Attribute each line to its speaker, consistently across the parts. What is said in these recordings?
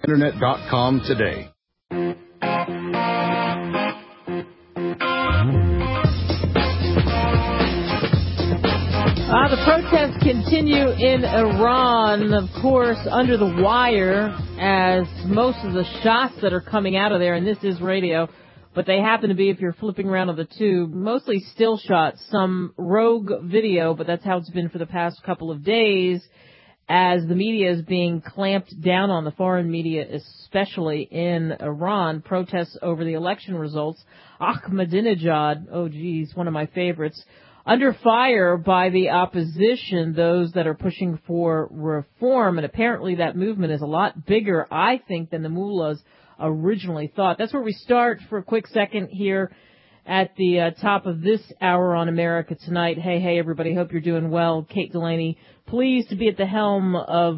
Speaker 1: Internet.com today.
Speaker 2: The protests continue in Iran, of course, under the wire, as most of the shots that are coming out of there, and this is radio, but they happen to be, if you're flipping around on the tube, mostly still shots, some rogue video, but that's how it's been for the past couple of days, as the media is being clamped down on, the foreign media, especially in Iran. Protests over the election results. Ahmadinejad, oh geez, one of my favorites, under fire by the opposition, those that are pushing for reform. And apparently that movement is a lot bigger, I think, than the mullahs originally thought. That's where we start for a quick second here at the top of this hour on America Tonight. Hey, everybody. Hope you're doing well. Kate Delaney, pleased to be at the helm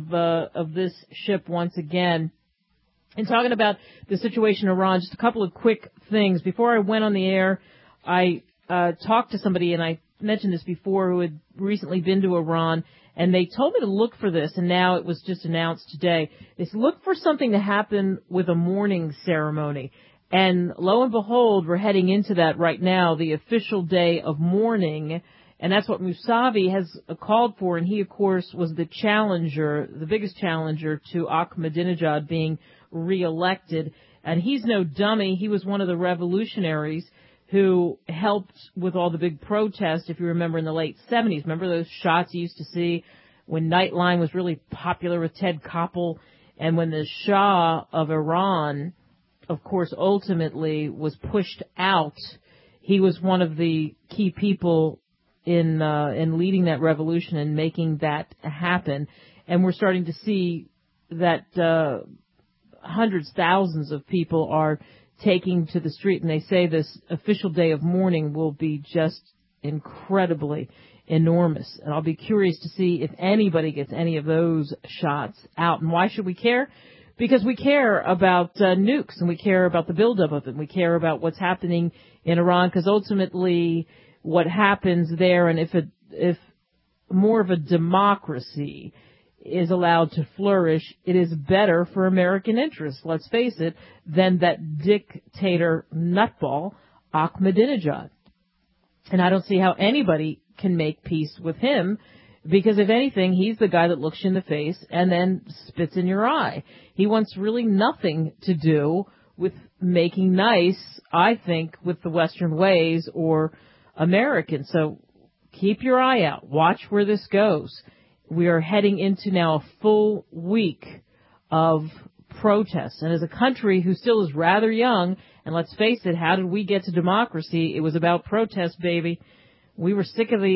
Speaker 2: of this ship once again. And talking about the situation in Iran, just a couple of quick things. Before I went on the air, I talked to somebody, and I mentioned this before, who had recently been to Iran, and they told me to look for this, and now it was just announced today. They said, look for something to happen with a mourning ceremony. And lo and behold, we're heading into that right now, the official day of mourning, and that's what Mousavi has called for, and he, of course, was the challenger, the biggest challenger to Ahmadinejad being reelected. And he's no dummy. He was one of the revolutionaries who helped with all the big protests, if you remember, in the late 70s. Remember those shots you used to see when Nightline was really popular with Ted Koppel, and when the Shah of Iran, of course, ultimately was pushed out. He was one of the key people in leading that revolution and making that happen. And we're starting to see that hundreds, thousands of people are taking to the street, and they say this official day of mourning will be just incredibly enormous. And I'll be curious to see if anybody gets any of those shots out. And why should we care? Because we care about nukes, and we care about the buildup of it, and we care about what's happening in Iran, because ultimately what happens there, and if more of a democracy is allowed to flourish, it is better for American interests, let's face it, than that dictator nutball, Ahmadinejad. And I don't see how anybody can make peace with him, because if anything, he's the guy that looks you in the face and then spits in your eye. He wants really nothing to do with making nice, I think, with the Western ways or Americans. So keep your eye out. Watch where this goes. We are heading into now a full week of protests. And as a country who still is rather young, and let's face it, how did we get to democracy? It was about protest, baby. We were sick of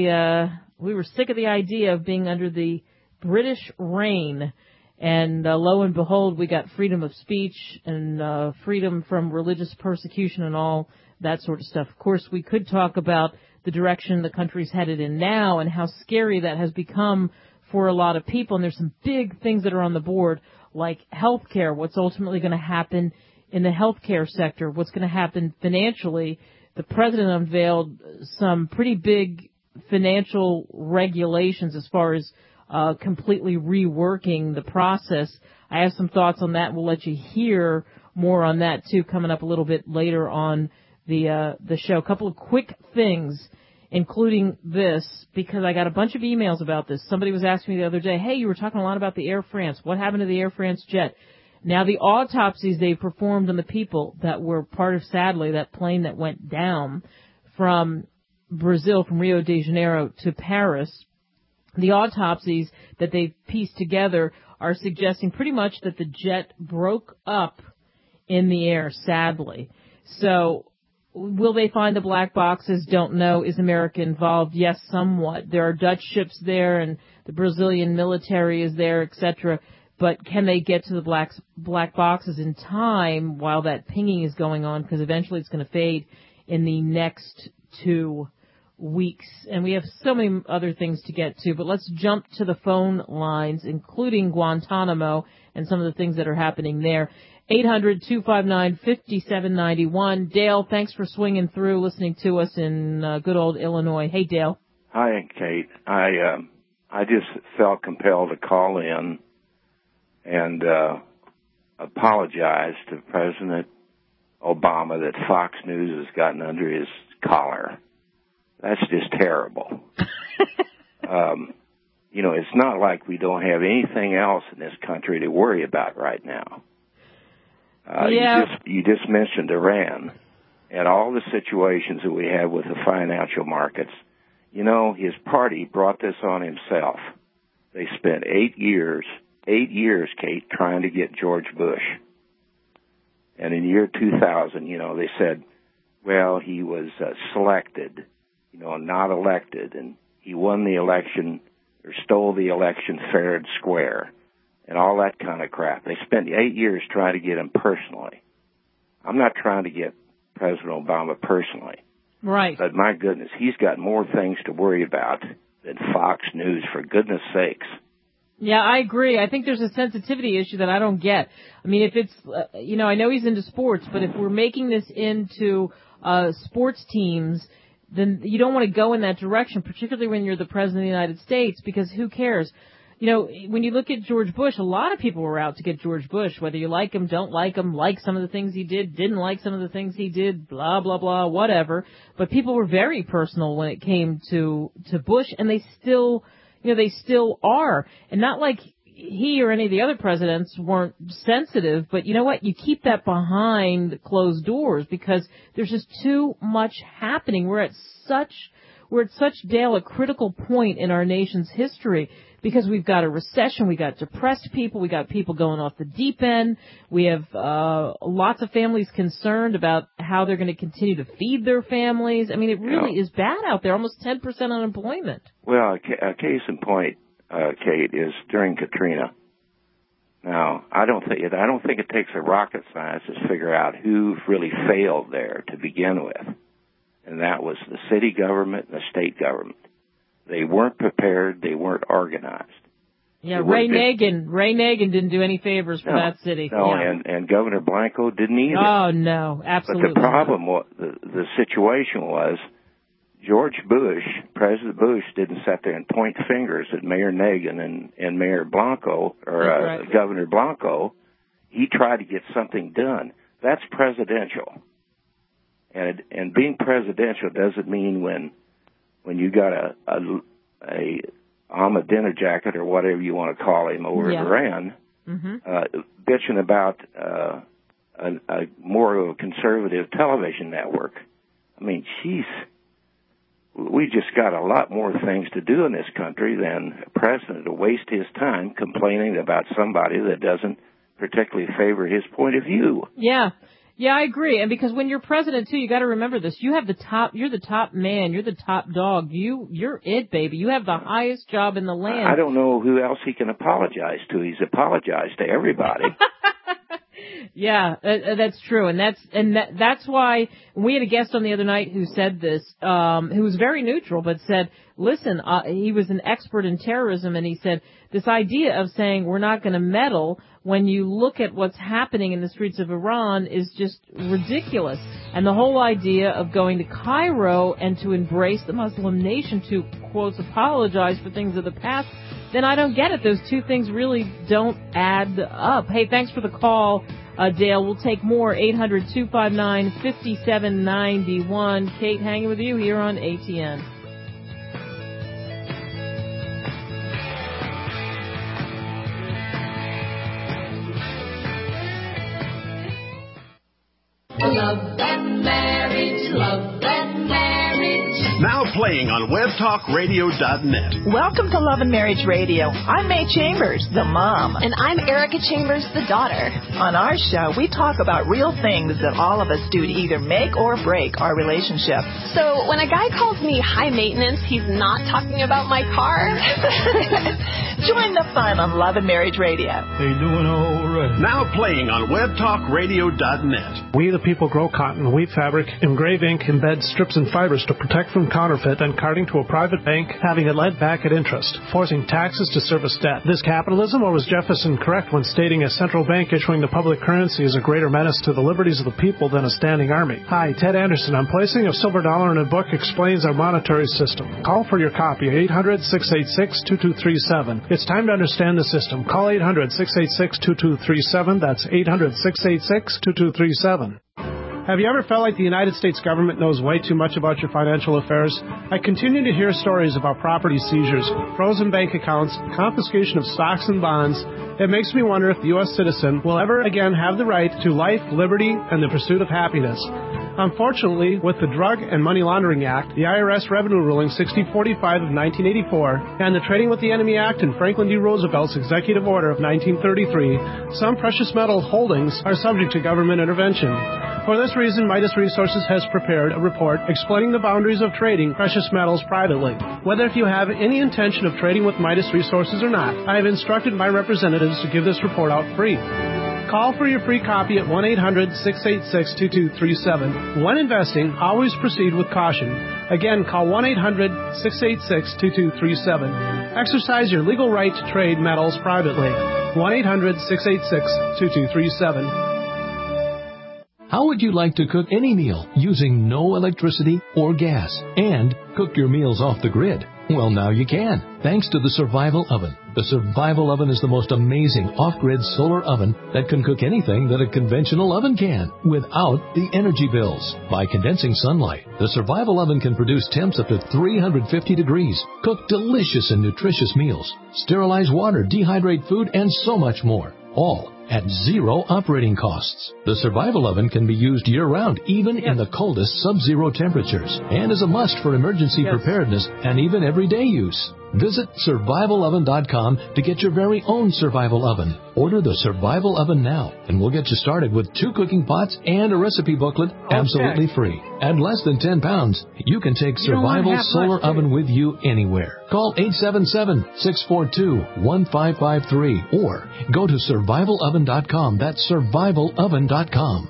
Speaker 2: the idea of being under the British reign. And lo and behold, we got freedom of speech and freedom from religious persecution and all that sort of stuff. Of course, we could talk about the direction the country's headed in now and how scary that has become for a lot of people. And there's some big things that are on the board, like healthcare, what's ultimately going to happen in the healthcare sector, what's going to happen financially. The president unveiled some pretty big financial regulations as far as completely reworking the process. I have some thoughts on that. We'll let you hear more on that, too, coming up a little bit later on the show. A couple of quick things, including this, because I got a bunch of emails about this. Somebody was asking me the other day, hey, you were talking a lot about the Air France. What happened to the Air France jet? Now, the autopsies they performed on the people that were part of, sadly, that plane that went down from Brazil, from Rio de Janeiro to Paris, the autopsies that they've pieced together are suggesting pretty much that the jet broke up in the air, sadly. So will they find the black boxes? Don't know. Is America involved? Yes, somewhat. There are Dutch ships there, and the Brazilian military is there, etc. But can they get to the black boxes in time while that pinging is going on? Because eventually it's going to fade in the next 2 weeks. And we have so many other things to get to. But let's jump to the phone lines, including Guantanamo and some of the things that are happening there. 800-259-5791. Dale, thanks for swinging through, listening to us in good old Illinois. Hey, Dale.
Speaker 3: Hi, Kate. I just felt compelled to call in and apologize to President Obama that Fox News has gotten under his collar. That's just terrible. It's not like we don't have anything else in this country to worry about right now. You just mentioned Iran and all the situations that we have with the financial markets. His party brought this on himself. They spent 8 years, Kate, trying to get George Bush. And in the year 2000, they said, well, he was selected, not elected, and he won the election or stole the election fair and square, and all that kind of crap. They spent 8 years trying to get him personally. I'm not trying to get President Obama personally.
Speaker 2: Right.
Speaker 3: But my goodness, he's got more things to worry about than Fox News, for goodness sakes.
Speaker 2: Yeah, I agree. I think there's a sensitivity issue that I don't get. I mean, if it's, I know he's into sports, but if we're making this into sports teams, then you don't want to go in that direction, particularly when you're the President of the United States, because who cares? When you look at George Bush, a lot of people were out to get George Bush, whether you like him, don't like him, like some of the things he did, didn't like some of the things he did, blah, blah, blah, whatever. But people were very personal when it came to Bush, and they still are. And not like he or any of the other presidents weren't sensitive, but you know what? You keep that behind closed doors because there's just too much happening. We're at such, Dale, a critical point in our nation's history because we've got a recession, we got depressed people, we got people going off the deep end, we have lots of families concerned about how they're going to continue to feed their families. I mean, it really is bad out there, almost 10% unemployment.
Speaker 3: Well, a case in point, Kate, is during Katrina. Now, I don't think it takes a rocket scientist to figure out who really failed there to begin with, and that was the city government and the state government. They weren't prepared. They weren't organized.
Speaker 2: Yeah, Ray Nagin didn't do any favors for that city.
Speaker 3: No, yeah. and Governor Blanco didn't either.
Speaker 2: Oh, no, absolutely.
Speaker 3: But the problem was, the situation was, George Bush, President Bush, didn't sit there and point fingers at Mayor Nagin and Mayor Blanco, or Governor Blanco. He tried to get something done. That's presidential. And being presidential doesn't mean when you got a dinner jacket or whatever you want to call him over in Iran, bitching about a more of a conservative television network. I mean, we just got a lot more things to do in this country than a president to waste his time complaining about somebody that doesn't particularly favor his point of view.
Speaker 2: Yeah. Yeah, I agree. And because when you're president, too, you got to remember this. You're the top man. You're the top dog. You're it, baby. You have the highest job in the land.
Speaker 3: I don't know who else he can apologize to. He's apologized to everybody.
Speaker 2: Yeah, that's true. And that's why we had a guest on the other night who said this, who was very neutral, but said, listen, he was an expert in terrorism, and he said, this idea of saying we're not going to meddle when you look at what's happening in the streets of Iran is just ridiculous. And the whole idea of going to Cairo and to embrace the Muslim nation to, quote, apologize for things of the past, then I don't get it. Those two things really don't add up. Hey, thanks for the call, Dale. We'll take more. 800-259-5791. Kate hanging with you here on ATN.
Speaker 4: Love and marriage, love and marriage.
Speaker 5: Now playing on webtalkradio.net.
Speaker 6: Welcome to Love and Marriage Radio. I'm May Chambers, the mom.
Speaker 7: And I'm Erica Chambers, the daughter.
Speaker 6: On our show, we talk about real things that all of us do to either make or break our relationship.
Speaker 7: So when a guy calls me high maintenance, he's not talking about my car.
Speaker 6: Join the fun on Love and Marriage Radio.
Speaker 8: They doing all right.
Speaker 5: Now playing on webtalkradio.net.
Speaker 8: We the people grow cotton, weave fabric, engrave ink, embed strips and fibers to protect from
Speaker 9: and counterfeit and carting to a private bank, having it lent back at interest, forcing taxes to service debt. This capitalism, or was Jefferson correct when stating a central bank issuing the public currency is a greater menace to the liberties of the people than a standing army? Hi, Ted Anderson. I'm placing a silver dollar in a book explains our monetary system. Call for your copy, 800-686-2237. It's time to understand the system. Call 800-686-2237. That's 800-686-2237. Have you ever felt like the United States government knows way too much about your financial affairs? I continue to hear stories about property seizures, frozen bank accounts, confiscation of stocks and bonds. It makes me wonder if the U.S. citizen will ever again have the right to life, liberty, and the pursuit of happiness. Unfortunately, with the Drug and Money Laundering Act, the IRS Revenue Ruling 6045 of 1984, and the Trading with the Enemy Act and Franklin D. Roosevelt's Executive Order of 1933, some precious metal holdings are subject to government intervention. For this reason, Midas Resources has prepared a report explaining the boundaries of trading precious metals privately. Whether if you have any intention of trading with Midas Resources or not, I have instructed my representatives to give this report out free. Call for your free copy at 1-800-686-2237. When investing, always proceed with caution. Again, call 1-800-686-2237. Exercise your legal right to trade metals privately. 1-800-686-2237.
Speaker 10: How would you like to cook any meal using no electricity or gas and cook your meals off the grid? Well, now you can, thanks to the Survival Oven. The Survival Oven is the most amazing off-grid solar oven that can cook anything that a conventional oven can without the energy bills. By condensing sunlight, the Survival Oven can produce temps up to 350 degrees, cook delicious and nutritious meals, sterilize water, dehydrate food, and so much more. All at zero operating costs. The Survival Oven can be used year-round, even in the coldest sub-zero temperatures, and is a must for emergency preparedness and even everyday use. Visit SurvivalOven.com to get your very own Survival Oven. Order the Survival Oven now, and we'll get you started with 2 cooking pots and a recipe booklet absolutely free. At less than 10 pounds, you can take Survival Solar Oven with you anywhere. Call 877-642-1553 or go to SurvivalOven.com. That's SurvivalOven.com.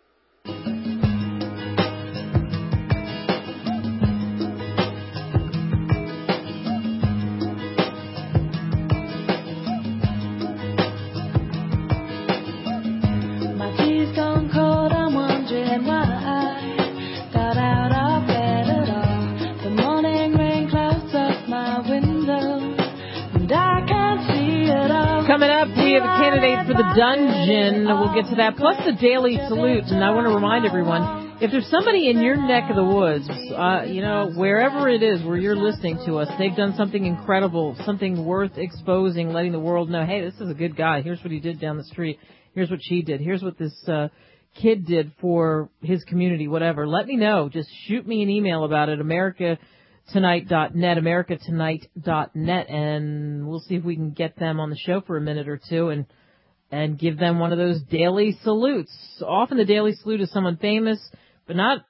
Speaker 2: Coming up, we have a candidate for the dungeon. We'll get to that, plus the Daily Salute. And I want to remind everyone, if there's somebody in your neck of the woods, wherever it is where you're listening to us, they've done something incredible, something worth exposing, letting the world know, hey, this is a good guy. Here's what he did down the street. Here's what she did. Here's what this kid did for his community, whatever. Let me know. Just shoot me an email about it, americatonight.net, and we'll see if we can get them on the show for a minute or two and give them one of those daily salutes. Often the daily salute is someone famous, but not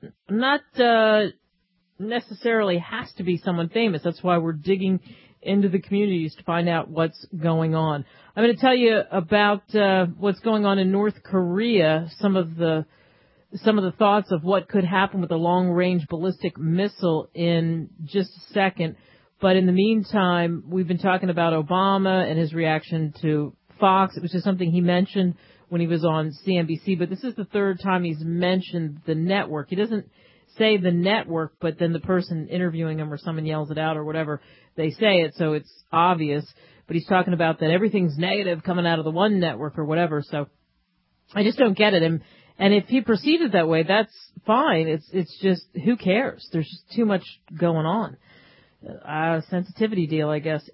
Speaker 2: necessarily has to be someone famous. That's why we're digging into the communities to find out what's going on. I'm going to tell you about what's going on in North Korea, some of the thoughts of what could happen with a long-range ballistic missile in just a second. But in the meantime, we've been talking about Obama and his reaction to Fox. It was just something he mentioned when he was on CNBC. But this is the third time he's mentioned the network. He doesn't say the network, but then the person interviewing him or someone yells it out or whatever, they say it, so it's obvious. But he's talking about that everything's negative coming out of the one network or whatever. So I just don't get it. And if he proceeded that way, that's fine. It's just, who cares? There's just too much going on. Sensitivity deal, I guess.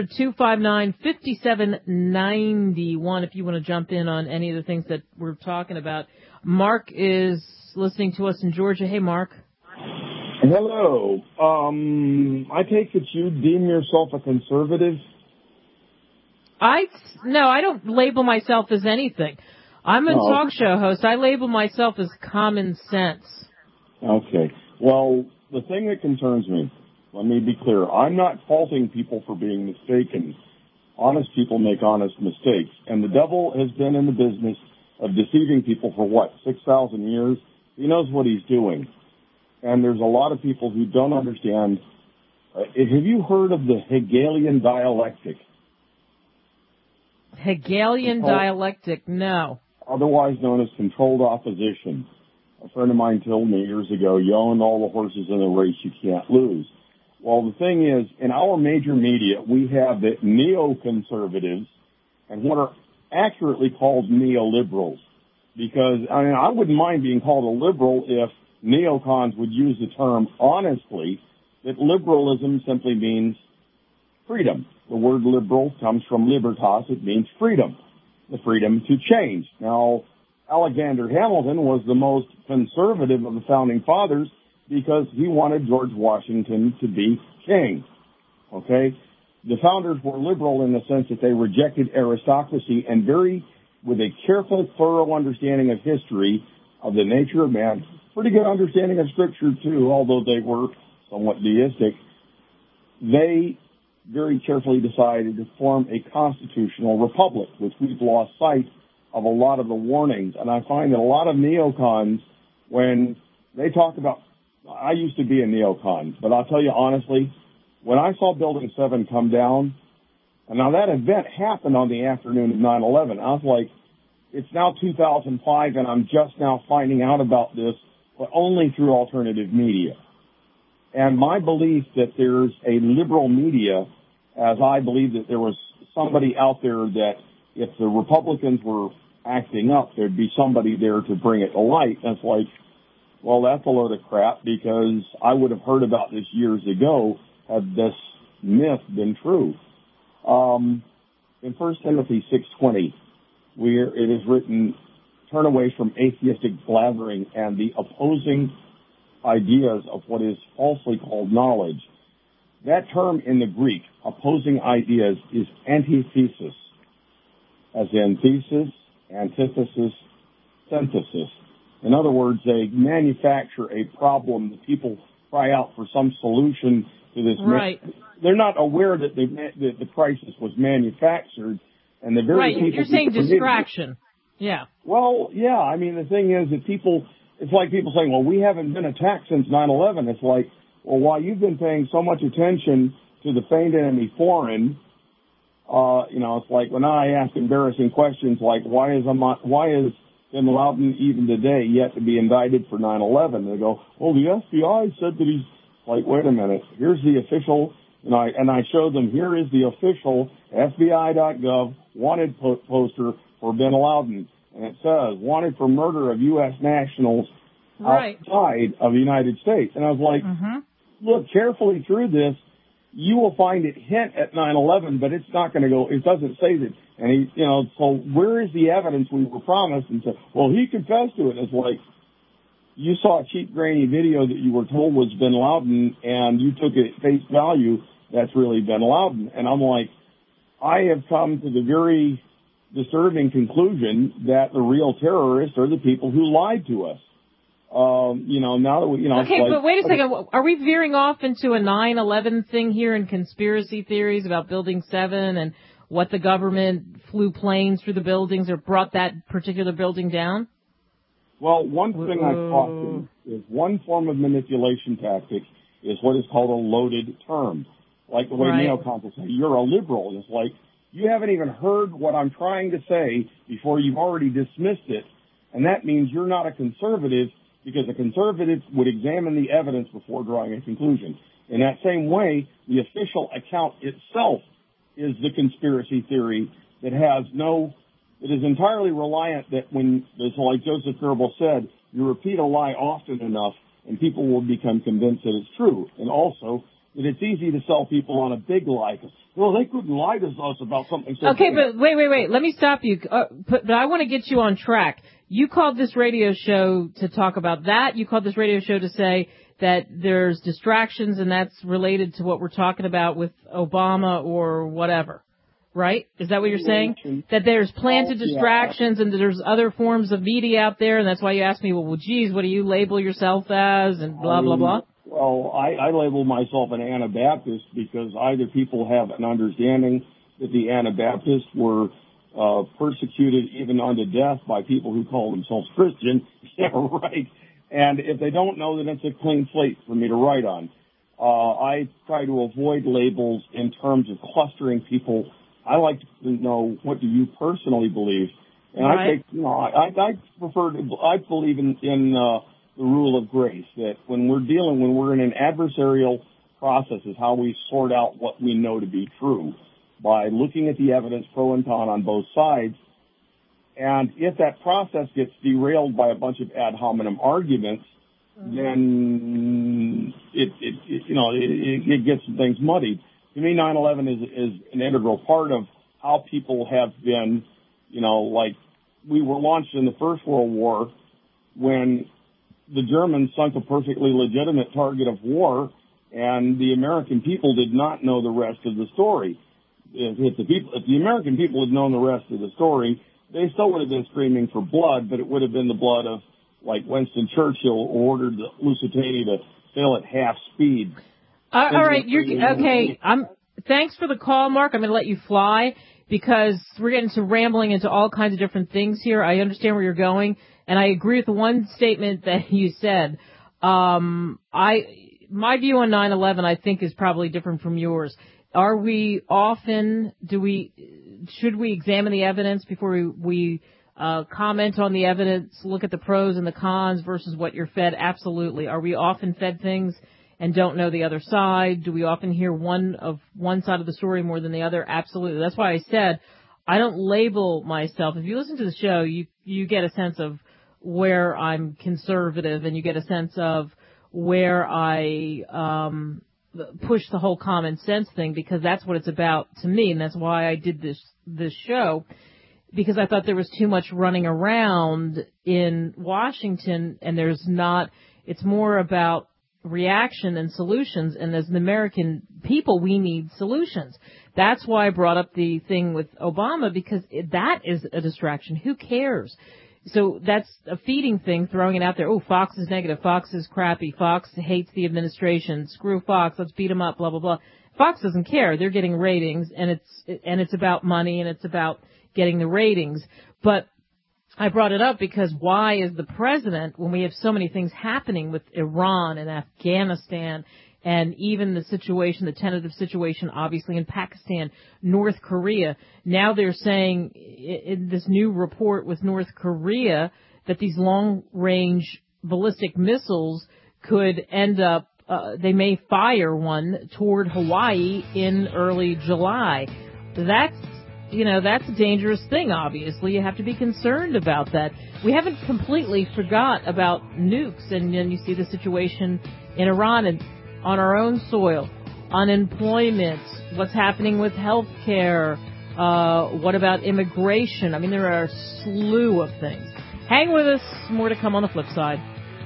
Speaker 2: 800-259-5791 if you want to jump in on any of the things that we're talking about. Mark is listening to us in Georgia. Hey, Mark.
Speaker 11: Hello. I take it you deem yourself a conservative?
Speaker 2: No, I don't label myself as anything. I'm a talk show host. I label myself as common sense.
Speaker 11: Okay. Well, the thing that concerns me, let me be clear, I'm not faulting people for being mistaken. Honest people make honest mistakes. And the devil has been in the business of deceiving people for, 6,000 years? He knows what he's doing. and there's a lot of people who don't understand. Have you heard of the Hegelian dialectic?
Speaker 2: Hegelian dialectic, no.
Speaker 11: Otherwise known as controlled opposition. A friend of mine told me years ago, you own all the horses in the race, you can't lose. Well, the thing is, in our major media, we have the neoconservatives and what are accurately called neoliberals. Because, I mean, I wouldn't mind being called a liberal if neocons would use the term honestly, that liberalism simply means freedom. The word liberal comes from libertas. It means freedom, the freedom to change. Now, Alexander Hamilton was the most conservative of the founding fathers because he wanted George Washington to be king. Okay? The founders were liberal in the sense that they rejected aristocracy and with a careful, thorough understanding of history, of the nature of man, pretty good understanding of Scripture too, although they were somewhat deistic, they very carefully decided to form a constitutional republic, which we've lost sight of a lot of the warnings. And I find that a lot of neocons, when they talk about, I used to be a neocon, but I'll tell you honestly, when I saw Building 7 come down, and now that event happened on the afternoon of 9/11, I was like, it's now 2005 and I'm just now finding out about this, but only through alternative media. And my belief that there's a liberal media, as I believe that there was somebody out there that if the Republicans were acting up, there'd be somebody there to bring it to light. That's like, well, that's a load of crap because I would have heard about this years ago had this myth been true. In 1 Timothy 6:20, it is written, turn away from atheistic blathering and the opposing ideas of what is falsely called knowledge. That term in the Greek, opposing ideas, is antithesis, as in thesis, antithesis, synthesis. In other words, they manufacture a problem that people cry out for some solution to this.
Speaker 2: Right.
Speaker 11: They're not aware that the crisis was manufactured, and the very people.
Speaker 2: Right. You're saying distraction. Yeah.
Speaker 11: Well, yeah. I mean, the thing is that people. It's like people saying, "Well, we haven't been attacked since 9/11." It's like, well, while you've been paying so much attention to the feigned enemy foreign, it's like when I ask embarrassing questions like, why is bin Laden even today yet to be indicted for 9/11? They go, well, the FBI said that he's like, wait a minute, here's the official, and I show them, here is the official FBI.gov wanted poster for bin Laden, and it says, wanted for murder of U.S. nationals outside of the United States. And I was like, look carefully through this, you will find it hint at 9/11, but it's not going to go, it doesn't say that. And so where is the evidence we were promised? And said, well, he confessed to it. It's like, you saw a cheap, grainy video that you were told was bin Laden, and you took it at face value, that's really bin Laden. And I'm like, I have come to the very disturbing conclusion that the real terrorists are the people who lied to us. Now that we,
Speaker 2: okay, but wait a second. Are we veering off into a 9/11 thing here and conspiracy theories about Building 7 and what the government flew planes through the buildings or brought that particular building down?
Speaker 11: Well, one thing I've talked is one form of manipulation tactic is what is called a loaded term. Like the way neocons will say, you're a liberal. It's like, you haven't even heard what I'm trying to say before you've already dismissed it. And that means you're not a conservative because a conservative would examine the evidence before drawing a conclusion. In that same way, the official account itself is the conspiracy theory that is entirely reliant that when, like Joseph Goebbels said, you repeat a lie often enough and people will become convinced that it's true. And also that it's easy to sell people on a big lie. Well, they couldn't lie to us about something so
Speaker 2: okay,
Speaker 11: big.
Speaker 2: but wait. Let me stop you. But I want to get you on track. You called this radio show to talk about that. You called this radio show to say that there's distractions and that's related to what we're talking about with Obama or whatever. Right? Is that what you're saying? That there's planted distractions and that there's other forms of media out there, and that's why you asked me, well, geez, what do you label yourself as, and blah, blah, blah?
Speaker 11: Well, I label myself an Anabaptist because either people have an understanding that the Anabaptists were persecuted even unto death by people who call themselves Christian. Yeah, right. And if they don't know, then it's a clean slate for me to write on. I try to avoid labels in terms of clustering people. I like to know, what do you personally believe? And
Speaker 2: right.
Speaker 11: I believe in the rule of grace, that when we're in an adversarial process is how we sort out what we know to be true by looking at the evidence pro and con on both sides. And if that process gets derailed by a bunch of ad hominem arguments, then it gets things muddied. To me, 9/11 is an integral part of how people have been, like we were launched in the First World War when the Germans sunk a perfectly legitimate target of war, and the American people did not know the rest of the story. If the American people had known the rest of the story, they still would have been screaming for blood, but it would have been the blood of, like, Winston Churchill ordered the Lusitania to sail at half speed.
Speaker 2: All right, okay. Thanks for the call, Mark. I'm going to let you fly because we're getting to rambling into all kinds of different things here. I understand where you're going, and I agree with the one statement that you said. My view on 9/11, I think, is probably different from yours. Should we examine the evidence before we comment on the evidence, look at the pros and the cons versus what you're fed? Absolutely. Are we often fed things and don't know the other side? Do we often hear one side of the story more than the other? Absolutely. That's why I said I don't label myself. If you listen to the show, you get a sense of where I'm conservative, and you get a sense of where I push the whole common sense thing, because that's what it's about to me, and that's why I did this show, because I thought there was too much running around in Washington, and it's more about reaction and solutions, and as an American people, we need solutions. That's why I brought up the thing with Obama, because that is a distraction. Who cares? So that's a feeding thing, throwing it out there. Oh, Fox is negative. Fox is crappy. Fox hates the administration. Screw Fox. Let's beat them up, blah, blah, blah. Fox doesn't care. They're getting ratings, and it's about money, and it's about getting the ratings. But I brought it up because why is the president, when we have so many things happening with Iran and Afghanistan and even the tentative situation, obviously, in Pakistan, North Korea. Now they're saying in this new report with North Korea that these long-range ballistic missiles could end up, they may fire one toward Hawaii in early July. That's a dangerous thing, obviously. You have to be concerned about that. We haven't completely forgot about nukes, and then you see the situation in Iran and on our own soil, unemployment, what's happening with health care, what about immigration? I mean, there are a slew of things. Hang with us. More to come on the flip side.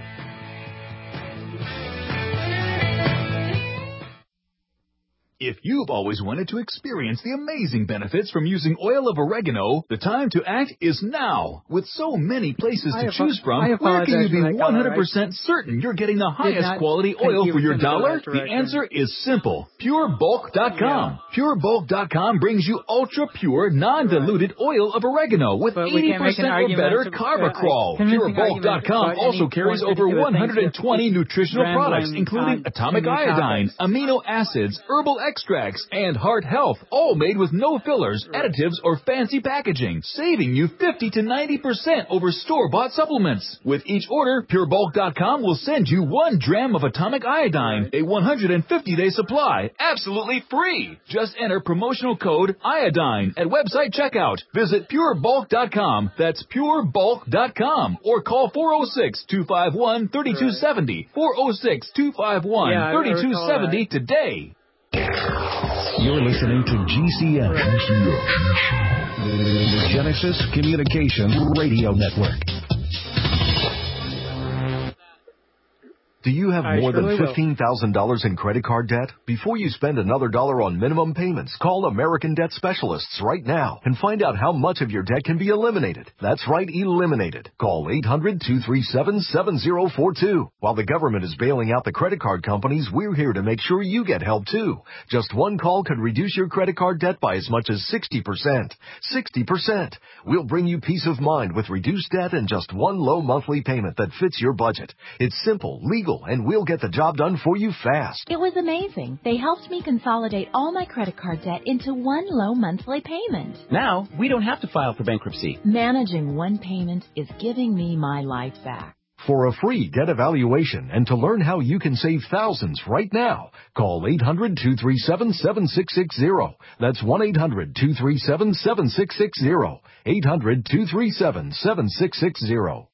Speaker 12: If you've always wanted to experience the amazing benefits from using oil of oregano, the time to act is now. With so many places to choose from, where can you be 100% certain you're getting the highest quality oil for your dollar? The answer is simple. PureBulk.com. PureBulk.com brings you ultra-pure, non-diluted oil of oregano with 80% or better carbacrol. PureBulk.com also carries over 120 nutritional products, including atomic iodine, amino acids, herbal extracts, and heart health, all made with no fillers, additives, or fancy packaging, saving you 50 to 90% over store-bought supplements. With each order, PureBulk.com will send you 1 dram of atomic iodine, a 150-day supply, absolutely free. Just enter promotional code IODINE at website checkout. Visit PureBulk.com, that's PureBulk.com, or call 406-251-3270, 406-251-3270 today.
Speaker 13: You're listening to GCN, the Genesis Communications Radio Network.
Speaker 14: Do you have more than $15,000 in credit card debt? Before you spend another dollar on minimum payments, call American Debt Specialists right now and find out how much of your debt can be eliminated. That's right, eliminated. Call 800-237-7042. While the government is bailing out the credit card companies, we're here to make sure you get help too. Just one call could reduce your credit card debt by as much as 60%. 60%. We'll bring you peace of mind with reduced debt and just one low monthly payment that fits your budget. It's simple, legal, and we'll get the job done for you fast.
Speaker 15: It was amazing. They helped me consolidate all my credit card debt into one low monthly payment.
Speaker 16: Now, we don't have to file for bankruptcy.
Speaker 15: Managing one payment is giving me my life back.
Speaker 14: For a free debt evaluation and to learn how you can save thousands right now, call 800-237-7660. That's 1-800-237-7660. 800-237-7660.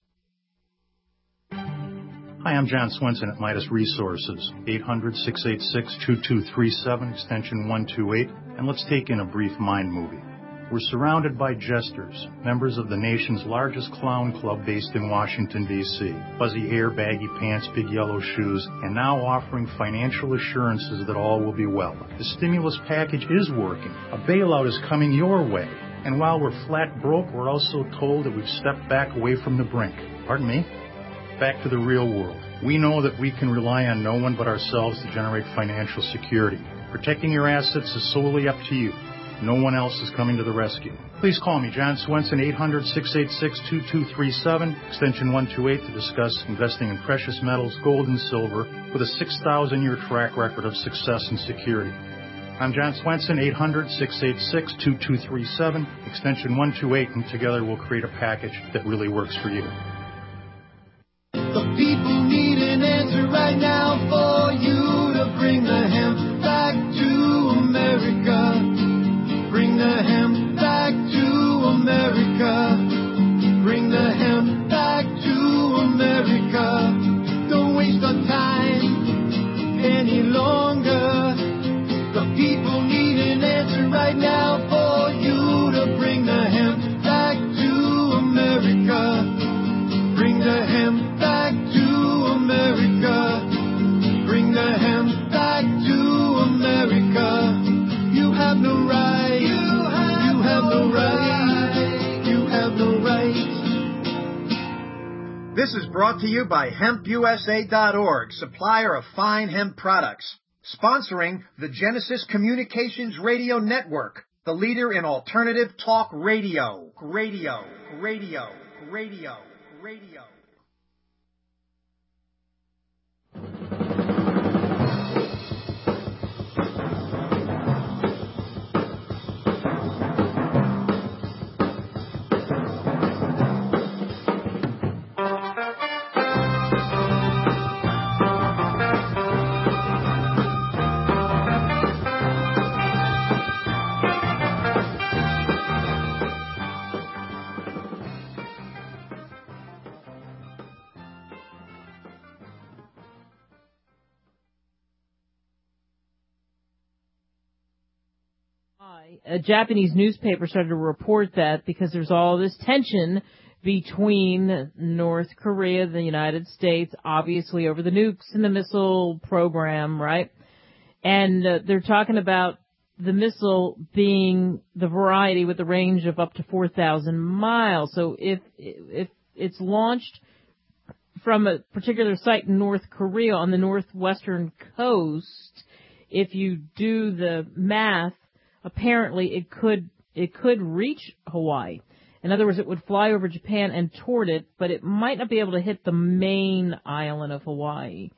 Speaker 8: Hi, I'm John Swenson at Midas Resources, 800-686-2237, extension 128, and let's take in a brief mind movie. We're surrounded by jesters, members of the nation's largest clown club based in Washington, D.C. Fuzzy hair, baggy pants, big yellow shoes, and now offering financial assurances that all will be well. The stimulus package is working. A bailout is coming your way. And while we're flat broke, we're also told that we've stepped back away from the brink. Pardon me? Back to the real world. We know that we can rely on no one but ourselves to generate financial security. Protecting your assets is solely up to you. No one else is coming to the rescue. Please call me, John Swenson, 800-686-2237, extension 128, to discuss investing in precious metals, gold and silver, with a 6,000-year track record of success and security. I'm John Swenson, 800-686-2237, extension 128, and together we'll create a package that really works for you.
Speaker 4: The people need an answer right now for you to bring the hemp back to America. Bring the hemp back to America. Bring the hemp back to America. Don't waste our time any longer. The people need an answer right now for you to bring the hemp back to America. Bring the hemp back to America. Bring the hemp back to America. You have no right. You have no right. You have no right.
Speaker 17: This is brought to you by HempUSA.org, supplier of fine hemp products. Sponsoring the Genesis Communications Radio Network, the leader in alternative talk radio. Radio.
Speaker 2: A Japanese newspaper started to report that because there's all this tension between North Korea and the United States, obviously over the nukes and the missile program, right? And they're talking about the missile being the variety with a range of up to 4,000 miles. So if it's launched from a particular site in North Korea on the northwestern coast, if you do the math, apparently it could reach Hawaii. In other words, it would fly over Japan and toward it, but it might not be able to hit the main island of Hawaii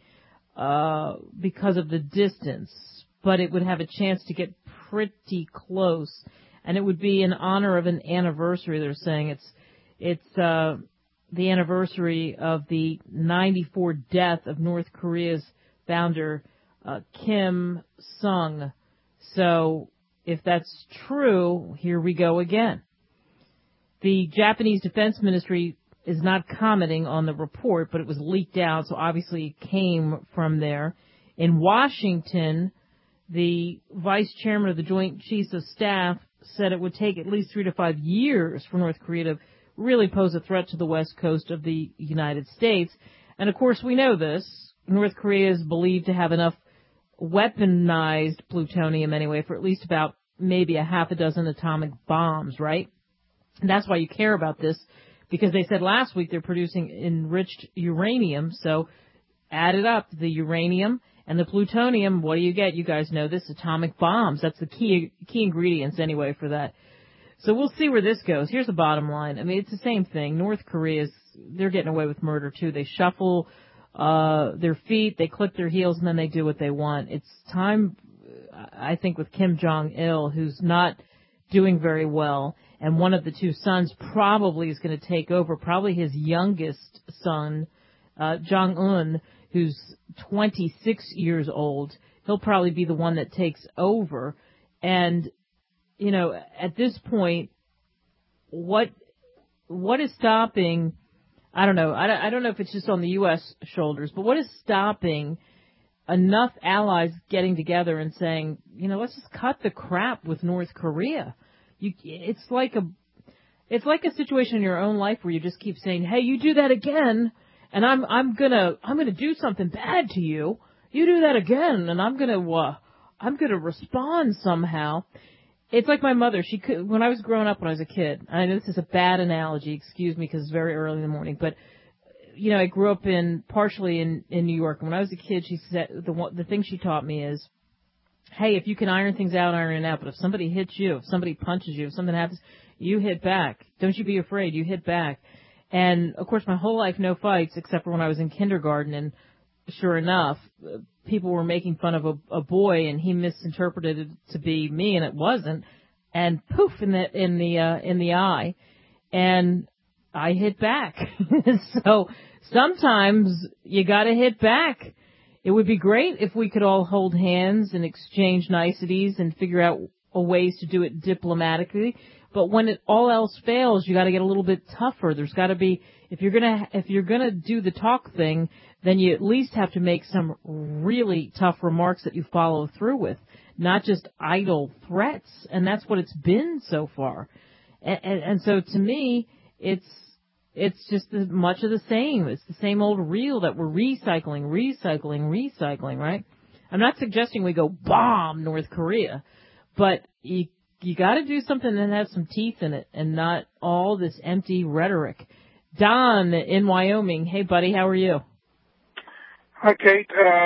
Speaker 2: because of the distance. But it would have a chance to get pretty close, and it would be in honor of an anniversary. They're saying it's the anniversary of the 94 death of North Korea's founder Kim Sung. So if that's true, here we go again. The Japanese Defense Ministry is not commenting on the report, but it was leaked out, so obviously it came from there. In Washington, the vice chairman of the Joint Chiefs of Staff said it would take at least 3 to 5 years for North Korea to really pose a threat to the west coast of the United States. And, of course, we know this North Korea is believed to have enough weaponized plutonium anyway for at least about maybe a half a dozen atomic bombs, right? And that's why you care about this, because they said last week they're producing enriched uranium. So add it up, the uranium and the plutonium, what do you get? You guys know this, atomic bombs. That's the key ingredients anyway for that. So we'll see where this goes. Here's the bottom line. I mean, it's the same thing. North Korea's, they're getting away with murder too. They shuffle their feet, they click their heels, and then they do what they want. It's time, I think, with Kim Jong-il, who's not doing very well, and one of the two sons probably is going to take over, probably his youngest son, Jong-un, who's 26 years old. He'll probably be the one that takes over. And, you know, at this point, what is stopping, I don't know. I don't know if it's just on the U.S. shoulders, but what is stopping enough allies getting together and saying, you know, let's just cut the crap with North Korea? It's like a situation in your own life where you just keep saying, hey, you do that again, and I'm gonna do something bad to you. You do that again, and I'm gonna respond somehow. It's like my mother. She could, when I was growing up, when I was a kid. I know this is a bad analogy. Excuse me, because it's very early in the morning. But you know, I grew up partially in New York. And when I was a kid, she said the thing she taught me is, hey, if you can iron things out, iron it out. But if somebody hits you, if somebody punches you, if something happens, you hit back. Don't you be afraid. You hit back. And of course, my whole life, no fights, except for when I was in kindergarten. And sure enough, people were making fun of a boy, and he misinterpreted it to be me, and it wasn't. And poof, in the eye, and I hit back. So sometimes you got to hit back. It would be great if we could all hold hands and exchange niceties and figure out ways to do it diplomatically. But when all else fails, you got to get a little bit tougher. There's got to be, if you're gonna do the talk thing, then you at least have to make some really tough remarks that you follow through with, not just idle threats. And that's what it's been so far. And so to me, it's just much of the same. It's the same old reel that we're recycling, right? I'm not suggesting we go bomb North Korea, but you got to do something that has some teeth in it and not all this empty rhetoric. Don in Wyoming. Hey, buddy, how are you?
Speaker 18: Hi, Kate.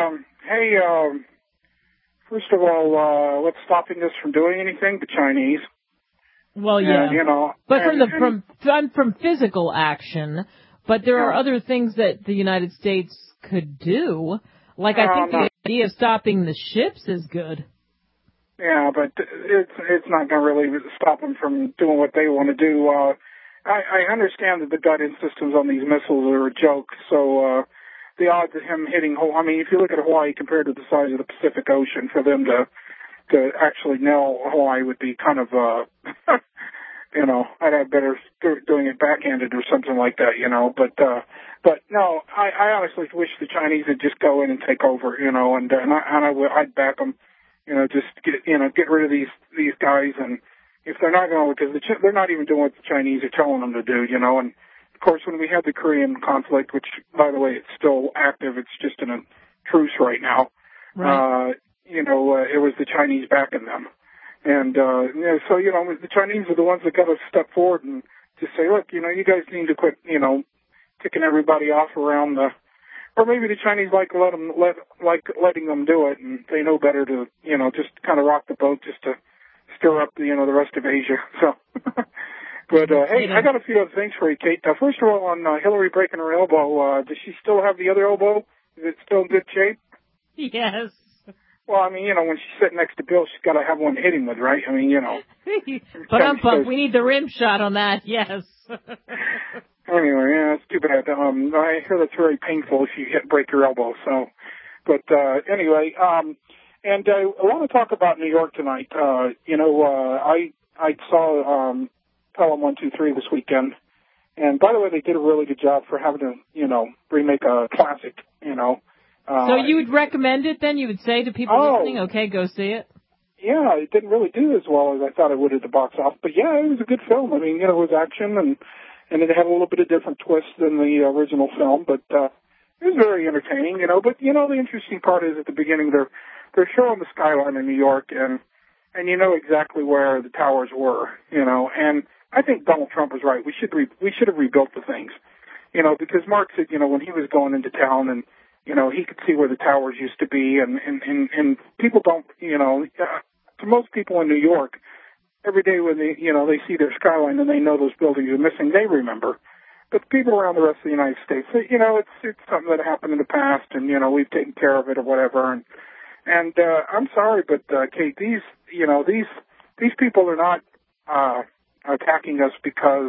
Speaker 18: First of all, what's stopping us from doing anything? The Chinese.
Speaker 2: Well, yeah.
Speaker 18: And, you know,
Speaker 2: but from physical action, but there are other things that the United States could do. Like, I think the idea of stopping the ships is good.
Speaker 18: Yeah, but it's not going to really stop them from doing what they want to do. I understand that the guidance systems on these missiles are a joke, so the odds of him hitting Hawaii, I mean, if you look at Hawaii compared to the size of the Pacific Ocean, for them to actually nail Hawaii would be kind of, you know, I'd have better doing it backhanded or something like that, you know, but no, I honestly wish the Chinese would just go in and take over, you know, and I'd back them. You know, just get rid of these guys, and if they're not going to, because they're not even doing what the Chinese are telling them to do, you know. And of course, when we had the Korean conflict, which by the way, it's still active, it's just in a truce right now. Right. You know, it was the Chinese backing them, and so you know, the Chinese are the ones that got to step forward and just say, look, you know, you guys need to quit, you know, ticking everybody off around the. Or maybe the Chinese like letting them do it, and they know better to, you know, just kind of rock the boat just to stir up, you know, the rest of Asia. So, but hey, I got a few other things for you, Kate. First of all, on Hillary breaking her elbow, does she still have the other elbow? Is it still in good shape?
Speaker 2: Yes.
Speaker 18: Well, I mean, you know, when she's sitting next to Bill, she's got to have one hitting with, right? I mean, you know.
Speaker 2: But we need the rim shot on that. Yes.
Speaker 18: Anyway, yeah, it's too bad. I hear that's very painful if you break your elbow. So, but anyway, and I want to talk about New York tonight. You know, I saw Pelham 123 this weekend, and by the way, they did a really good job for having to, you know, remake a classic. You know.
Speaker 2: So you would recommend it then? You would say to people listening, okay, go see it?
Speaker 18: Yeah, it didn't really do as well as I thought it would at the box office, but yeah, it was a good film. I mean, you know, it was action and it had a little bit of different twist than the original film, but It was very entertaining, But the interesting part is at the beginning they're showing the skyline in New York, and you know exactly where the towers were, And I think Donald Trump was right. We should have rebuilt the things, because Mark said, when he was going into town and he could see where the towers used to be, and people don't, to most people in New York, every day when they see their skyline and they know those buildings are missing, they remember. But people around the rest of the United States, it's something that happened in the past, and we've taken care of it or whatever. And I'm sorry, but Kate, these people are not attacking us because,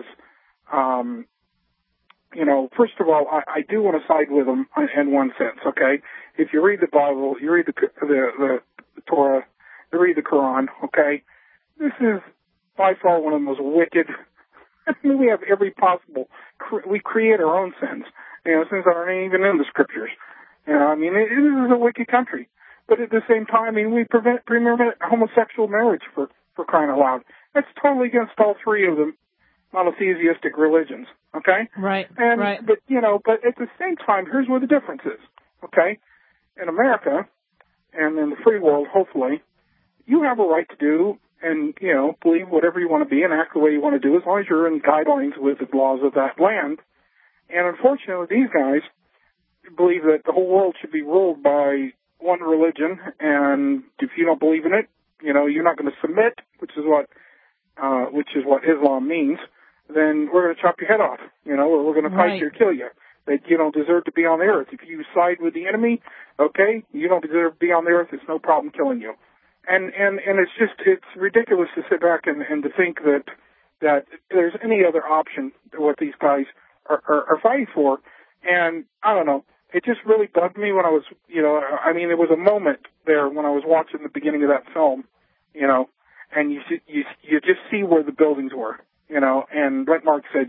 Speaker 18: first of all, I do want to side with them in one sense. Okay, if you read the Bible, you read the Torah, you read the Quran. Okay, this is by far one of the most wicked. We have every possible. We create our own sins, sins that aren't even in the scriptures. It is a wicked country. But at the same time, we permit homosexual marriage for crying out loud. That's totally against all three of the monotheistic religions. Okay?
Speaker 2: Right.
Speaker 18: Right. But at the same time, here's where the difference is. Okay? In America and in the free world, hopefully, you have a right to do and, believe whatever you want to be and act the way you want to do as long as you're in guidelines with the laws of that land. And unfortunately, these guys believe that the whole world should be ruled by one religion, and if you don't believe in it, you're not going to submit, which is what Islam means, then we're going to chop your head off, or we're going to fight you or kill you. That you don't deserve to be on the earth. If you side with the enemy, okay, you don't deserve to be on the earth. It's no problem killing you. And it's ridiculous to sit back and to think that there's any other option to what these guys are fighting for. And I don't know. It just really bugged me when I was, there was a moment there when I was watching the beginning of that film, and you just see where the buildings were, and like Mark said,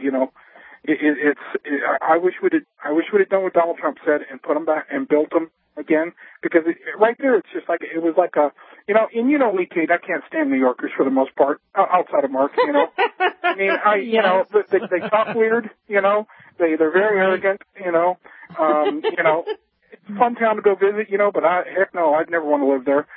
Speaker 18: I wish we'd have done what Donald Trump said and put them back and built them again, because right there it's just like, it was like a, and Kate, I can't stand New Yorkers for the most part, outside of Mark, they talk weird, they're very arrogant, it's a fun town to go visit, but heck no, I'd never want to live there,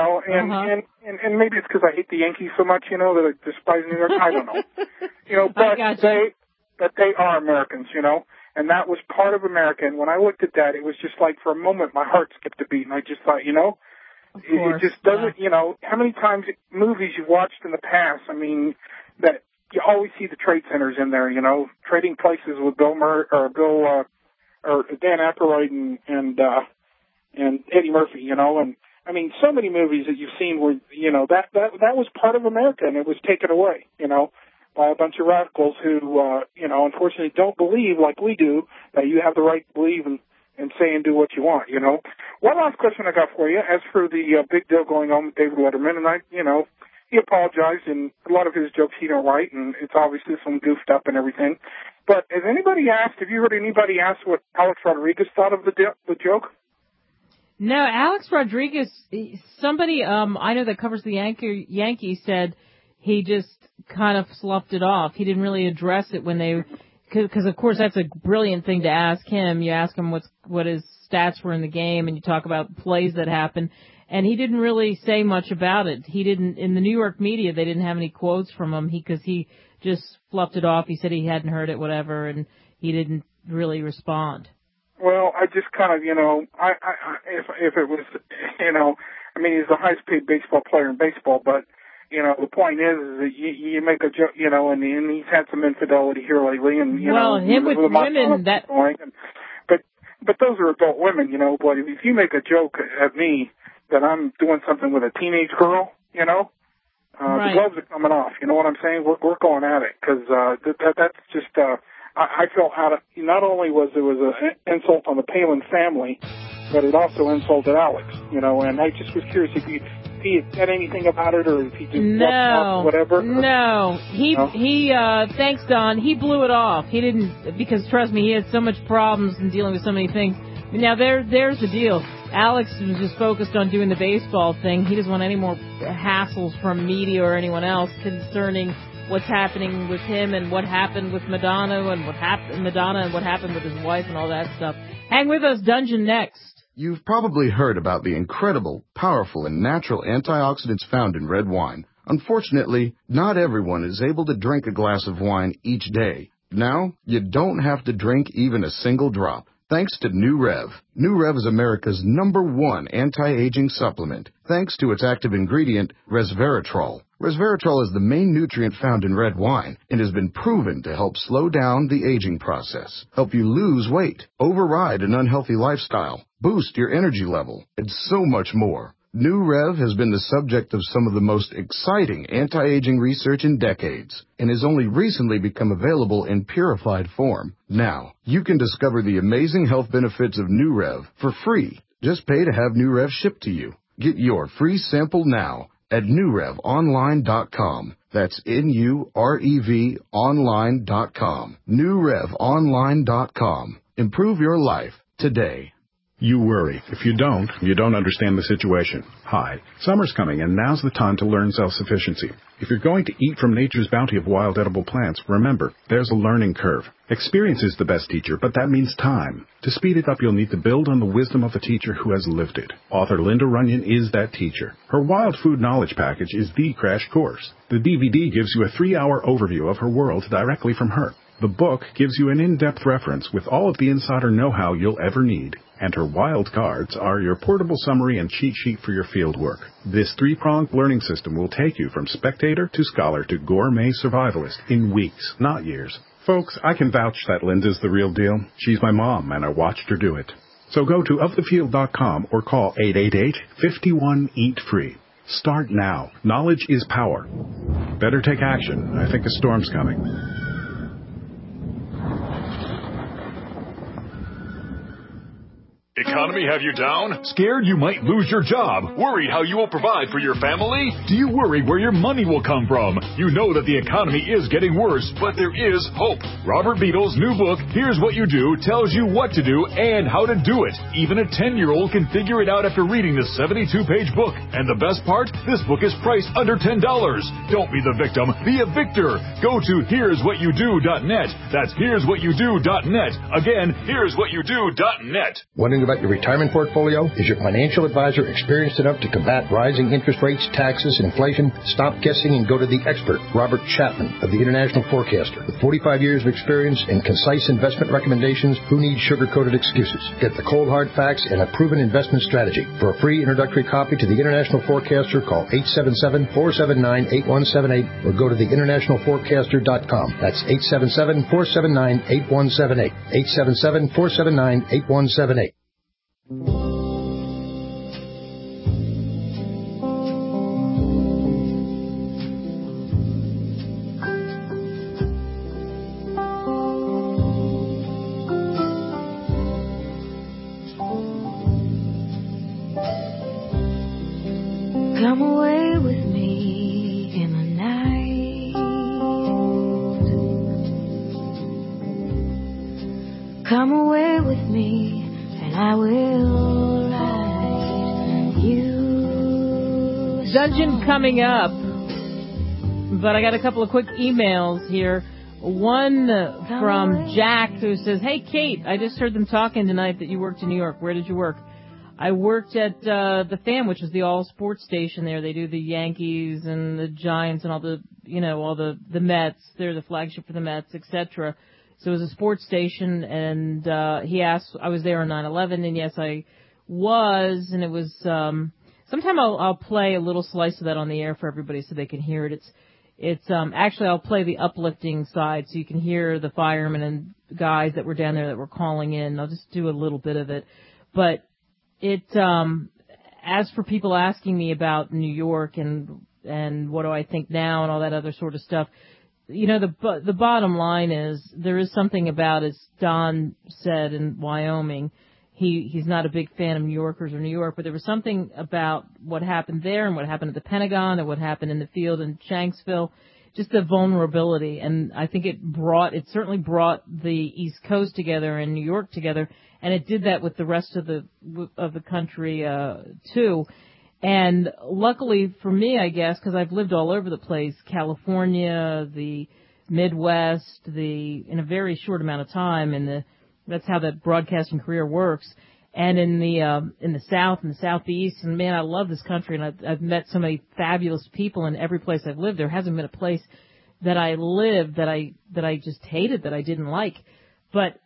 Speaker 18: and maybe it's because I hate the Yankees so much, that I despise New York, I don't know, but they are Americans, and that was part of America, and when I looked at that, it was just like, for a moment, my heart skipped a beat, and I just thought, it just doesn't, how many times movies you've watched in the past, that you always see the trade centers in there, Trading Places with Bill or Dan Aykroyd and Eddie Murphy, and so many movies that you've seen where, that was part of America, and it was taken away, by a bunch of radicals who, unfortunately don't believe like we do that you have the right to believe and say and do what you want, One last question I got for you, as for the big deal going on with David Letterman, and he apologized, and a lot of his jokes he don't write, and it's obviously some goofed up and everything. But have you heard anybody ask what Alex Rodriguez thought of the joke?
Speaker 2: No, Alex Rodriguez, somebody I know that covers the Yankees said he just kind of sloughed it off. He didn't really address it when they, because of course that's a brilliant thing to ask him. You ask him what his stats were in the game, and you talk about plays that happened. And he didn't really say much about it. He didn't, in the New York media, they didn't have any quotes from him because he just fluffed it off. He said he hadn't heard it, whatever, and he didn't really respond.
Speaker 18: Well, I just kind of, if it was, he's the highest paid baseball player in baseball, but, the point is that you make a joke, and he's had some infidelity here lately, and,
Speaker 2: him with women, that...
Speaker 18: But those are adult women, but if you make a joke at me that I'm doing something with a teenage girl, right. The gloves are coming off, you know what I'm saying? We're going at it, because that's just, I felt not only was there was an insult on the Palin family, but it also insulted Alex, and I just was curious if he had said anything about it, or if he just whatever.
Speaker 2: No, he thanks, Don. He blew it off. He didn't, because trust me, he had so much problems in dealing with so many things. Now there's the deal. Alex was just focused on doing the baseball thing. He doesn't want any more hassles from media or anyone else concerning what's happening with him and what happened with Madonna and what happened with his wife and all that stuff. Hang with us, Dungeon next.
Speaker 1: You've probably heard about the incredible, powerful, and natural antioxidants found in red wine. Unfortunately, not everyone is able to drink a glass of wine each day. Now, you don't have to drink even a single drop. Thanks to New Rev. New Rev is America's #1 anti-aging supplement, thanks to its active ingredient, resveratrol. Resveratrol is the main nutrient found in red wine and has been proven to help slow down the aging process, help you lose weight, override an unhealthy lifestyle, boost your energy level, and so much more. New Rev has been the subject of some of the most exciting anti-aging research in decades and has only recently become available in purified form. Now, you can discover the amazing health benefits of New Rev for free. Just pay to have New Rev shipped to you. Get your free sample now at NewRevOnline.com. That's NUREV online.com. NewRevOnline.com. Improve your life today.
Speaker 19: You worry. If you don't understand the situation. Hi, summer's coming, and now's the time to learn self-sufficiency. If you're going to eat from nature's bounty of wild edible plants, remember, there's a learning curve. Experience is the best teacher, but that means time. To speed it up, you'll need to build on the wisdom of a teacher who has lived it. Author Linda Runyon is that teacher. Her Wild Food Knowledge Package is the crash course. The DVD gives you a 3-hour overview of her world directly from her. The book gives you an in-depth reference with all of the insider know-how you'll ever need. And her wild cards are your portable summary and cheat sheet for your field work. This 3-pronged learning system will take you from spectator to scholar to gourmet survivalist in weeks, not years. Folks, I can vouch that Linda's the real deal. She's my mom, and I watched her do it. So go to ofthefield.com or call 888-51-EAT-FREE. Start now. Knowledge is power. Better take action. I think a storm's coming.
Speaker 12: Economy have you down? Scared you might lose your job? Worried how you will provide for your family? Do you worry where your money will come from? You know that the economy is getting worse, but there is hope. Robert Beadle's new book, Here's What You Do, tells you what to do and how to do it. Even a 10-year-old can figure it out after reading this 72-page book. And the best part? This book is priced under $10. Don't be the victim. Be a victor. Go to here'swhatyoudo.net. That's here'swhatyoudo.net. Again, here'swhatyoudo.net.
Speaker 20: Wondering about your retirement portfolio? Is your financial advisor experienced enough to combat rising interest rates, taxes, and inflation? Stop guessing and go to the expert, Robert Chapman of the International Forecaster. With 45 years of experience and concise investment recommendations, who needs sugar-coated excuses? Get the cold hard facts and a proven investment strategy. For a free introductory copy to the International Forecaster, call 877-479-8178 or go to theinternationalforecaster.com. That's 877-479-8178. 877-479-8178.
Speaker 21: Come away with me in the night. Come away with me and I will write you.
Speaker 2: Dungeon coming up. But I got a couple of quick emails here. One from Jack who says, "Hey Kate, I just heard them talking tonight that you worked in New York. Where did you work?" I worked at the Fan, which is the all sports station there. They do the Yankees and the Giants and all the, all the Mets. They're the flagship for the Mets, etc. So it was a sports station, and he asked, I was there on 9/11, and yes, I was, and it was, sometime I'll play a little slice of that on the air for everybody so they can hear it. It's actually I'll play the uplifting side so you can hear the firemen and guys that were down there that were calling in. I'll just do a little bit of it. But as for people asking me about New York and what do I think now and all that other sort of stuff, the bottom line is there is something about, as Don said in Wyoming, he's not a big fan of New Yorkers or New York, but there was something about what happened there and what happened at the Pentagon and what happened in the field in Shanksville, just the vulnerability. And I think it certainly brought the East Coast together and New York together, and it did that with the rest of the country too. And luckily for me, I guess, because I've lived all over the place, California, the Midwest, in a very short amount of time, and that's how that broadcasting career works. And in the South and the Southeast, and man, I love this country, and I've met so many fabulous people in every place I've lived. There hasn't been a place that I lived that I just hated, that I didn't like. But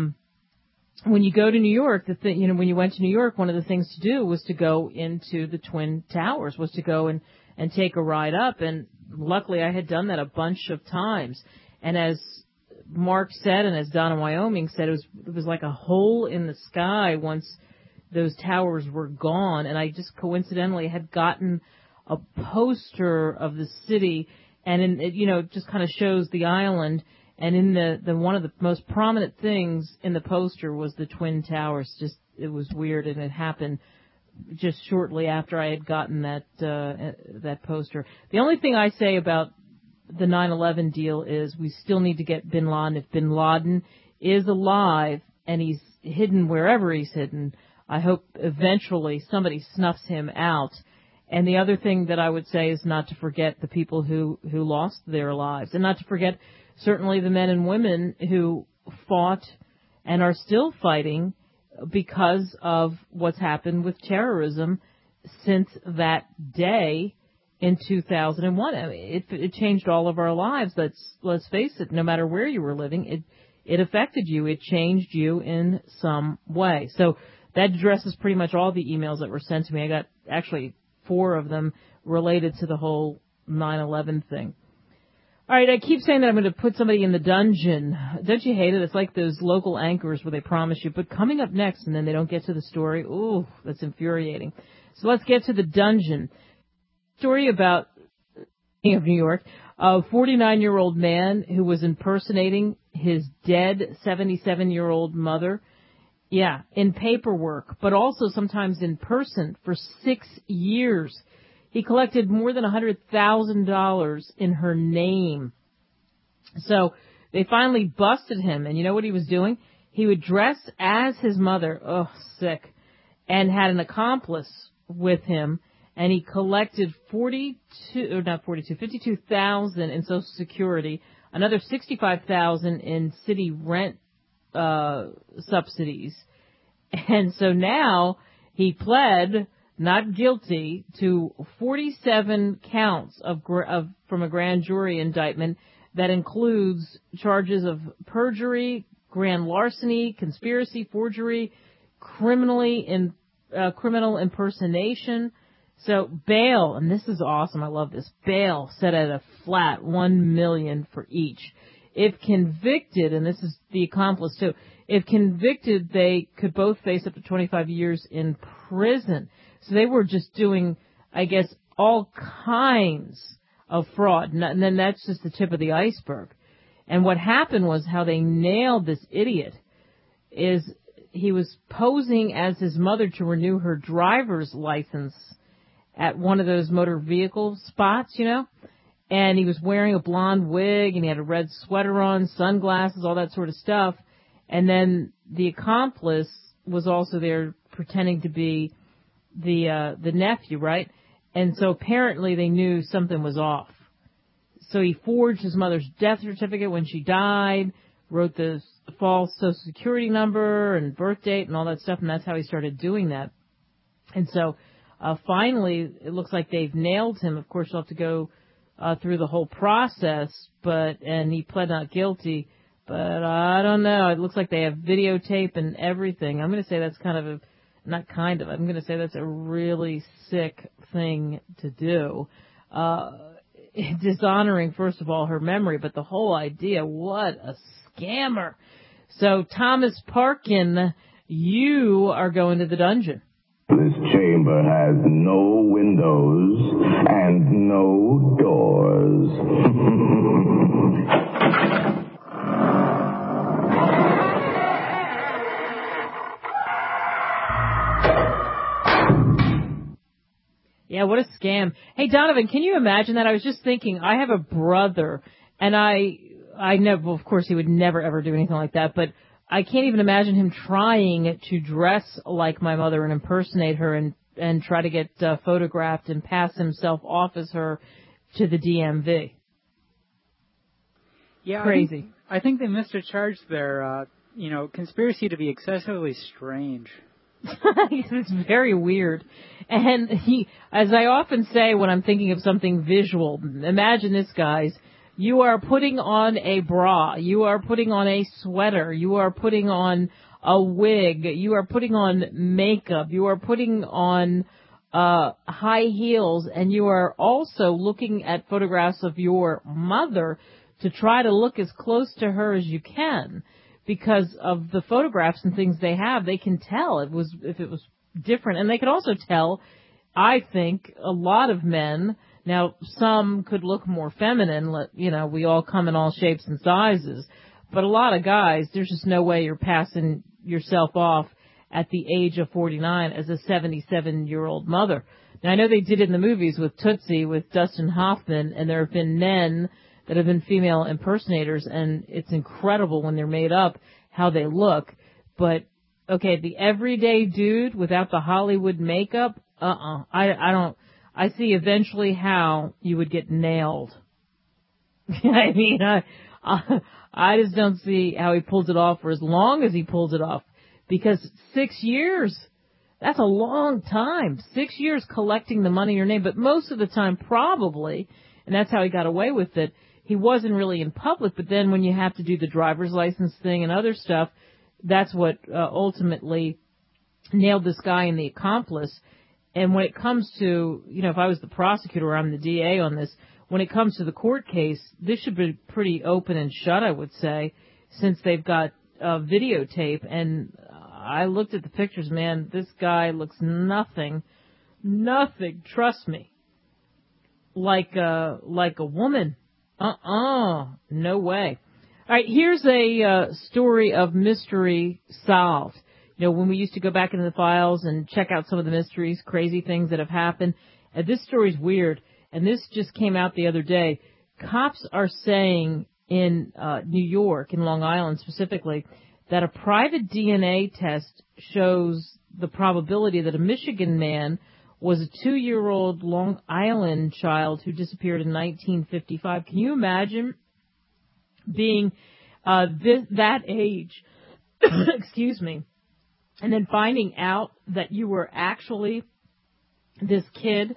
Speaker 2: when you go to New York, when you went to New York, one of the things to do was to go into the Twin Towers, was to go and take a ride up. And luckily I had done that a bunch of times. And as Mark said, and as Donna Wyoming said, it was like a hole in the sky once those towers were gone. And I just coincidentally had gotten a poster of the city, and it just kind of shows the island. And in the one of the most prominent things in the poster was the Twin Towers. Just, it was weird, and it happened just shortly after I had gotten that poster. The only thing I say about the 9/11 deal is we still need to get Bin Laden. If Bin Laden is alive and he's hidden wherever he's hidden, I hope eventually somebody snuffs him out. And the other thing that I would say is not to forget the people who lost their lives, and not to forget certainly the men and women who fought and are still fighting because of what's happened with terrorism since that day in 2001. I mean, it changed all of our lives. Let's face it, no matter where you were living, it affected you. It changed you in some way. So that addresses pretty much all the emails that were sent to me. I got actually 4 of them related to the whole 9/11 thing. All right, I keep saying that I'm going to put somebody in the dungeon. Don't you hate it? It's like those local anchors where they promise you, but coming up next, and then they don't get to the story. Ooh, that's infuriating. So let's get to the dungeon. Story about of New York, a 49-year-old man who was impersonating his dead 77-year-old mother. Yeah, in paperwork, but also sometimes in person for 6 years. He collected more than $100,000 in her name. So they finally busted him, and you know what he was doing? He would dress as his mother, sick, and had an accomplice with him, and he collected $52,000 in Social Security, another $65,000 in city rent subsidies. And so now he pled not guilty to 47 counts from a grand jury indictment that includes charges of perjury, grand larceny, conspiracy, forgery, criminal impersonation. So bail, and this is awesome, I love this, bail set at a flat $1 million for each. If convicted, and this is the accomplice too, if convicted, they could both face up to 25 years in prison. So they were just doing, I guess, all kinds of fraud. And then that's just the tip of the iceberg. And what happened was how they nailed this idiot is he was posing as his mother to renew her driver's license at one of those motor vehicle spots, you know. And he was wearing a blonde wig, and he had a red sweater on, sunglasses, all that sort of stuff. And then the accomplice was also there pretending to be the nephew, right? And so apparently they knew something was off. So he forged his mother's death certificate when she died, wrote the false Social Security number and birth date and all that stuff, and that's how he started doing that. And so finally, it looks like they've nailed him. Of course, you'll have to go through the whole process, and he pled not guilty. But I don't know. It looks like they have videotape and everything. I'm going to say that's I'm going to say that's a really sick thing to do. Dishonoring, first of all, her memory, but the whole idea, what a scammer. So, Thomas Parkin, you are going to the dungeon.
Speaker 3: This chamber has no windows and no doors.
Speaker 2: Yeah, what a scam. Hey, Donovan, can you imagine that? I was just thinking, I have a brother, and I know, well, of course, he would never, ever do anything like that, but I can't even imagine him trying to dress like my mother and impersonate her and and try to get photographed and pass himself off as her to the DMV.
Speaker 7: Yeah,
Speaker 2: Crazy.
Speaker 7: I think they missed a charge there. Conspiracy to be excessively strange.
Speaker 2: It's very weird. And as I often say when I'm thinking of something visual, imagine this, guys. You are putting on a bra. You are putting on a sweater. You are putting on a wig. You are putting on makeup. You are putting on high heels. And you are also looking at photographs of your mother to try to look as close to her as you can. Because of the photographs and things they have, they can tell if it was different. And they could also tell, I think, a lot of men. Now, some could look more feminine. We all come in all shapes and sizes. But a lot of guys, there's just no way you're passing yourself off at the age of 49 as a 77-year-old mother. Now, I know they did it in the movies with Tootsie, with Dustin Hoffman, and there have been men that have been female impersonators, and it's incredible when they're made up how they look. But, okay, the everyday dude without the Hollywood makeup, I see eventually how you would get nailed. I mean, I just don't see how he pulls it off for as long as he pulls it off. Because 6 years, that's a long time. 6 years collecting the money in your name. But most of the time, probably, and that's how he got away with it, he wasn't really in public, but then when you have to do the driver's license thing and other stuff, that's what ultimately nailed this guy and the accomplice. And when it comes to, if I was the prosecutor or I'm the DA on this, when it comes to the court case, this should be pretty open and shut, I would say, since they've got videotape. And I looked at the pictures, man, this guy looks nothing, trust me, like a woman. No way. All right, here's a story of mystery solved. When we used to go back into the files and check out some of the mysteries, crazy things that have happened. And this story's weird, and this just came out the other day. Cops are saying in New York, in Long Island specifically, that a private DNA test shows the probability that a Michigan man was a 2-year-old Long Island child who disappeared in 1955. Can you imagine being that age, excuse me, and then finding out that you were actually this kid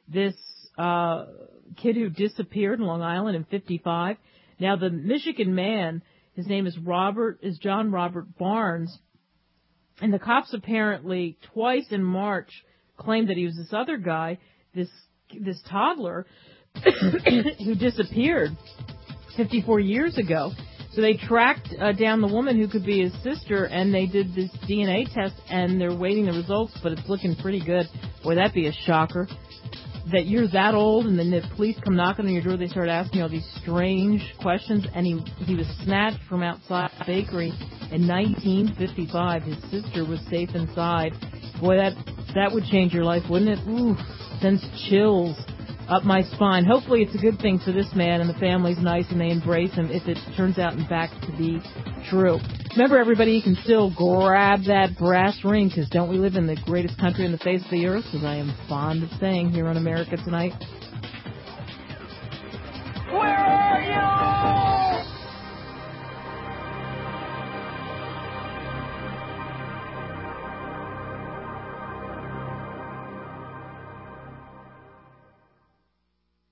Speaker 2: who disappeared in Long Island in 55? Now, the Michigan man, his name is John Robert Barnes, and the cops apparently twice in March claimed that he was this other guy, this toddler, who disappeared 54 years ago. So they tracked down the woman who could be his sister, and they did this DNA test, and they're waiting the results, but it's looking pretty good. Boy, that'd be a shocker. That you're that old, and then the police come knocking on your door, they start asking you all these strange questions, and he was snatched from outside the bakery in 1955. His sister was safe inside. Boy, that would change your life, wouldn't it? Ooh, sends chills up my spine. Hopefully it's a good thing for this man and the family's nice and they embrace him if it turns out in fact to be true. Remember, everybody, you can still grab that brass ring, because don't we live in the greatest country on the face of the earth, as I am fond of saying here on America Tonight.